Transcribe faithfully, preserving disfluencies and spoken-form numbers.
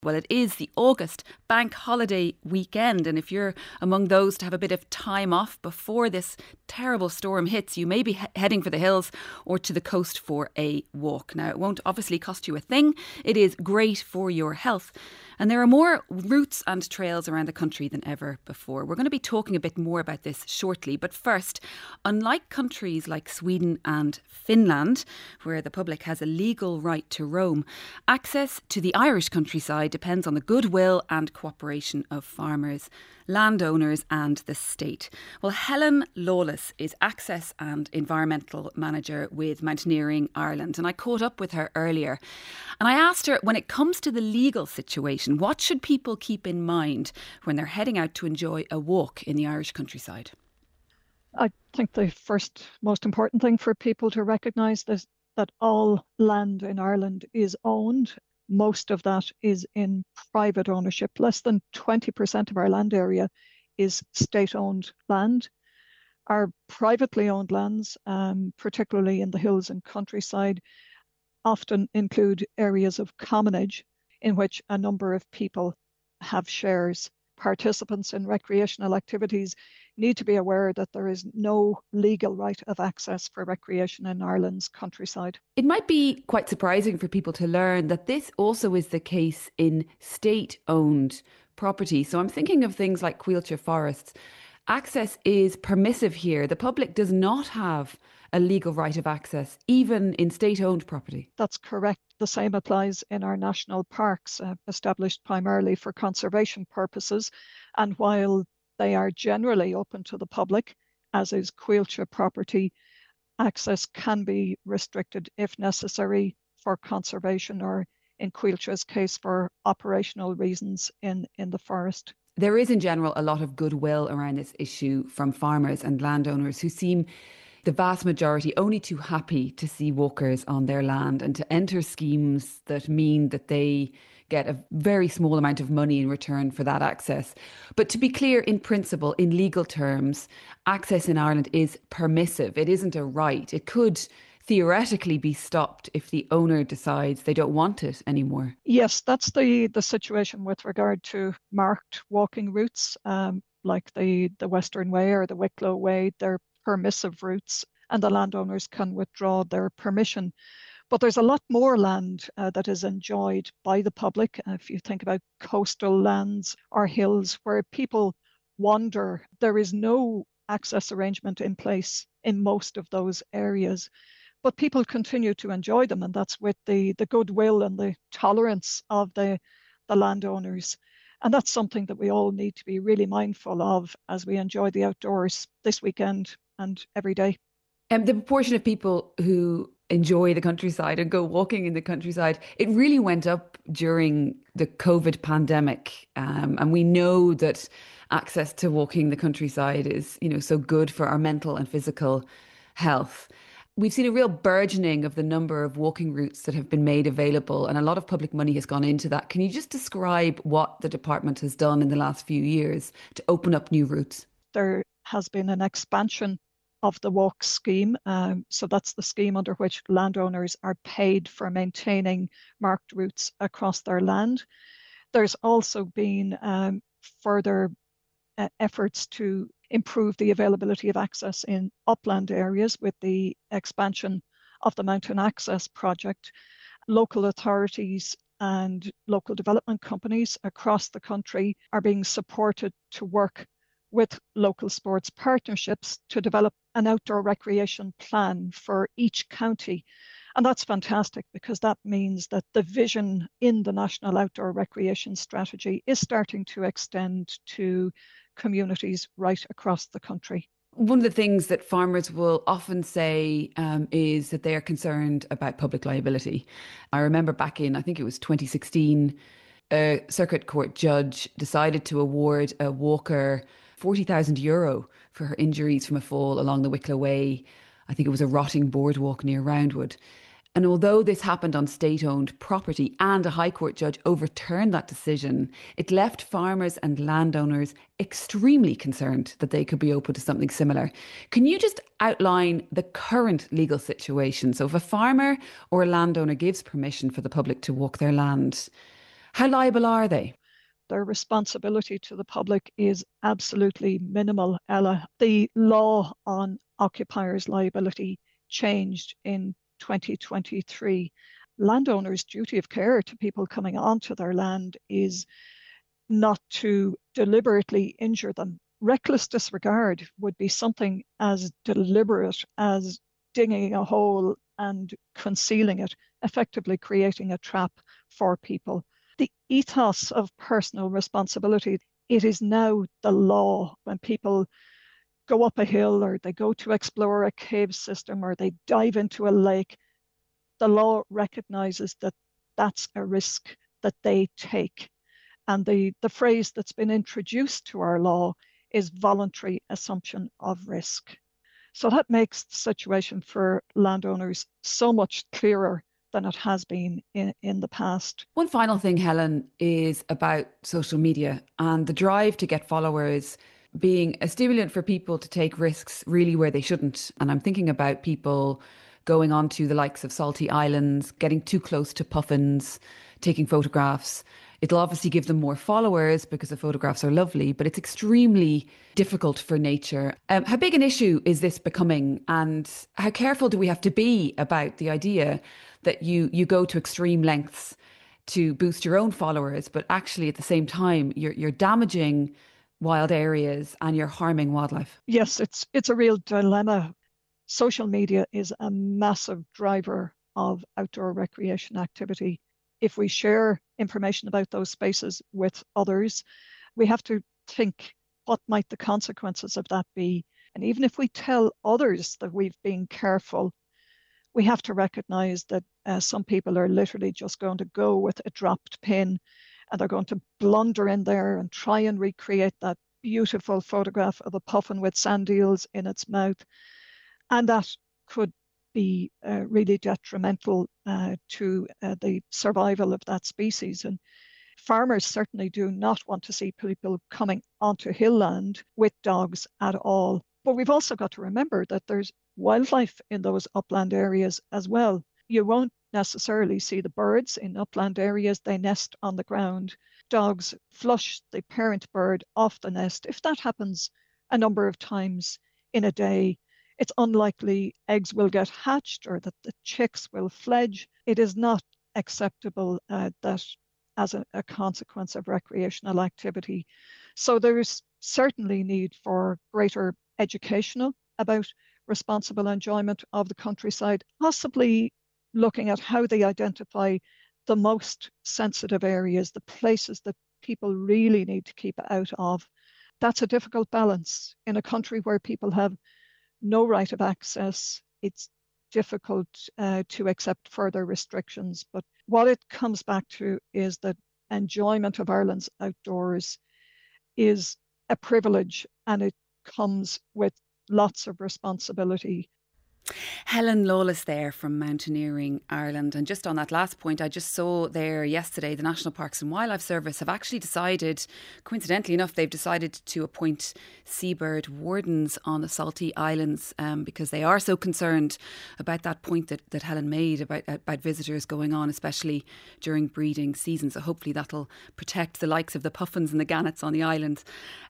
Well, it is the August bank holiday weekend, and if you're among those to have a bit of time off before this terrible storm hits, you may be he- heading for the hills or to the coast for a walk. Now, it won't obviously cost you a thing. It is great for your health. And there are more routes and trails around the country than ever before. We're going to be talking a bit more about this shortly. But first, unlike countries like Sweden and Finland, where the public has a legal right to roam, access to the Irish countryside depends on the goodwill and cooperation of farmers, landowners and the state. Well, Helen Lawless is Access and Environmental Manager with Mountaineering Ireland, and I caught up with her earlier. And I asked her, when it comes to the legal situation, what should people keep in mind when they're heading out to enjoy a walk in the Irish countryside? I think the first most important thing for people to recognise is that all land in Ireland is owned. Most of that is in private ownership. Less than twenty percent of our land area is state-owned land. Our privately owned lands, um, particularly in the hills and countryside, often include areas of commonage in which a number of people have shares. Participants in recreational activities need to be aware that there is no legal right of access for recreation in Ireland's countryside. It might be quite surprising for people to learn that this also is the case in state-owned property. So I'm thinking of things like Caoilte forests. Access is permissive here. The public does not have a legal right of access, even in state-owned property. That's correct. The same applies in our national parks, uh, established primarily for conservation purposes. And while they are generally open to the public, as is Caoilte property, access can be restricted if necessary for conservation or, in Caoilte's case, for operational reasons in, in the forest. There is in general a lot of goodwill around this issue from farmers and landowners who seem, the vast majority, only too happy to see walkers on their land and to enter schemes that mean that they get a very small amount of money in return for that access. But to be clear, in principle, in legal terms, access in Ireland is permissive. It isn't a right. It could theoretically be stopped if the owner decides they don't want it anymore. Yes, that's the, the situation with regard to marked walking routes, um, like the, the Western Way or the Wicklow Way. They're permissive routes and the landowners can withdraw their permission. But there's a lot more land uh, that is enjoyed by the public. Uh, if you think about coastal lands or hills where people wander, there is no access arrangement in place in most of those areas. But people continue to enjoy them, and that's with the, the goodwill and the tolerance of the, the landowners. And that's something that we all need to be really mindful of as we enjoy the outdoors this weekend and every day. And the proportion of people who enjoy the countryside and go walking in the countryside, it really went up during the COVID pandemic. Um, and we know that access to walking the countryside is, you know, so good for our mental and physical health. We've seen a real burgeoning of the number of walking routes that have been made available, and a lot of public money has gone into that. Can you just describe what the department has done in the last few years to open up new routes? There has been an expansion of the walk scheme. Um, so that's the scheme under which landowners are paid for maintaining marked routes across their land. There's also been um, further uh, efforts to improve the availability of access in upland areas with the expansion of the Mountain Access Project. Local authorities and local development companies across the country are being supported to work with local sports partnerships to develop an outdoor recreation plan for each county. And that's fantastic because that means that the vision in the National Outdoor Recreation Strategy is starting to extend to communities right across the country. One of the things that farmers will often say um, is that they are concerned about public liability. I remember back in, I think it was twenty sixteen, a circuit court judge decided to award a walker forty thousand euro for her injuries from a fall along the Wicklow Way. I think it was a rotting boardwalk near Roundwood. And although this happened on state-owned property and a High Court judge overturned that decision, it left farmers and landowners extremely concerned that they could be open to something similar. Can you just outline the current legal situation? So if a farmer or a landowner gives permission for the public to walk their land, How liable are they? Their responsibility to the public is absolutely minimal, Ella. The law on occupiers' liability changed in twenty twenty-three. Landowners' duty of care to people coming onto their land is not to deliberately injure them. Reckless disregard would be something as deliberate as digging a hole and concealing it, effectively creating a trap for people. The ethos of personal responsibility, it is now the law. When people go up a hill or they go to explore a cave system or they dive into a lake, the law recognizes that that's a risk that they take. And the, the phrase that's been introduced to our law is voluntary assumption of risk. So that makes the situation for landowners so much clearer than it has been in, in the past. One final thing, Helen, is about social media and the drive to get followers being a stimulant for people to take risks really where they shouldn't. And I'm thinking about people going onto the likes of Salty Islands, getting too close to puffins, taking photographs. It'll obviously give them more followers because the photographs are lovely, but it's extremely difficult for nature. Um, how big an issue is this becoming, and how careful do we have to be about the idea that you you go to extreme lengths to boost your own followers, but actually at the same time you're you're damaging wild areas and you're harming wildlife? Yes, it's it's a real dilemma. Social media is a massive driver of outdoor recreation activity. If we share information about those spaces with others, we have to think, what might the consequences of that be? And even if we tell others that we've been careful, we have to recognize that uh, some people are literally just going to go with a dropped pin and they're going to blunder in there and try and recreate that beautiful photograph of a puffin with sand eels in its mouth. And that could be uh, really detrimental uh, to uh, the survival of that species. And farmers certainly do not want to see people coming onto hillland with dogs at all. But we've also got to remember that there's wildlife in those upland areas as well. You won't necessarily see the birds in upland areas. They nest on the ground. Dogs flush the parent bird off the nest. If that happens a number of times in a day, it's unlikely eggs will get hatched or that the chicks will fledge. It is not acceptable uh, that as a, a consequence of recreational activity. So there's certainly need for greater educational about responsible enjoyment of the countryside, possibly looking at how they identify the most sensitive areas, the places that people really need to keep out of. That's a difficult balance in a country where people have no right of access. It's difficult uh, to accept further restrictions. But what it comes back to is that enjoyment of Ireland's outdoors is a privilege, and it comes with lots of responsibility. Helen Lawless there from Mountaineering Ireland. And just on that last point, I just saw there yesterday the National Parks and Wildlife Service have actually decided, coincidentally enough, they've decided to appoint seabird wardens on the Salty Islands um, because they are so concerned about that point that, that Helen made about, about visitors going on, especially during breeding season. So hopefully that'll protect the likes of the puffins and the gannets on the island.